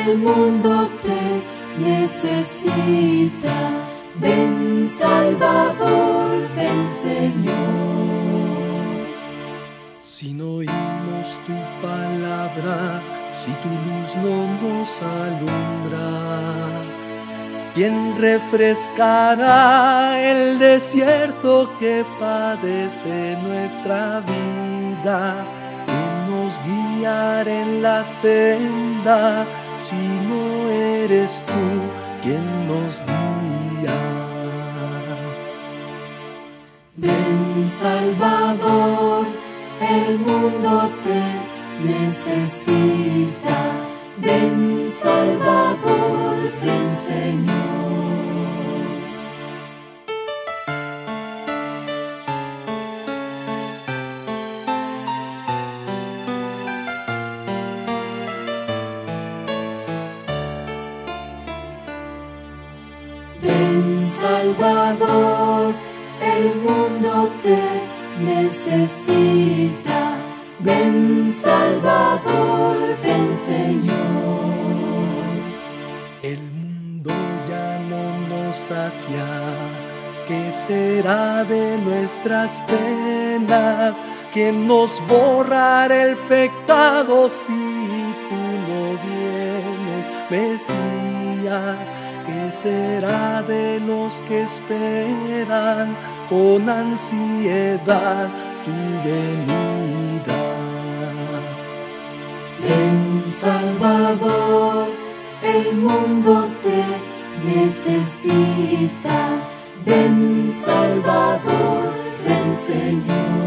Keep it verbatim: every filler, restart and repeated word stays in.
el mundo te necesita. Ven Salvador, ven Señor. Si no oímos tu palabra, si tu luz no nos alumbra, ¿quién refrescará el desierto que padece nuestra vida? ¿Quién nos guiará en la senda si no eres tú quien nos guía? Ven Salvador, el mundo te necesita. Ven Salvador, ven Señor. Ven Salvador, el mundo te necesita. Ven Salvador, ven Señor. El mundo ya no nos sacia, ¿qué será de nuestras penas? ¿Quién nos borrará el pecado si tú no vienes, Mesías? ¿Qué será de los que esperan con ansiedad tu venida? Ven Salvador, el mundo te necesita. Ven Salvador, ven Señor.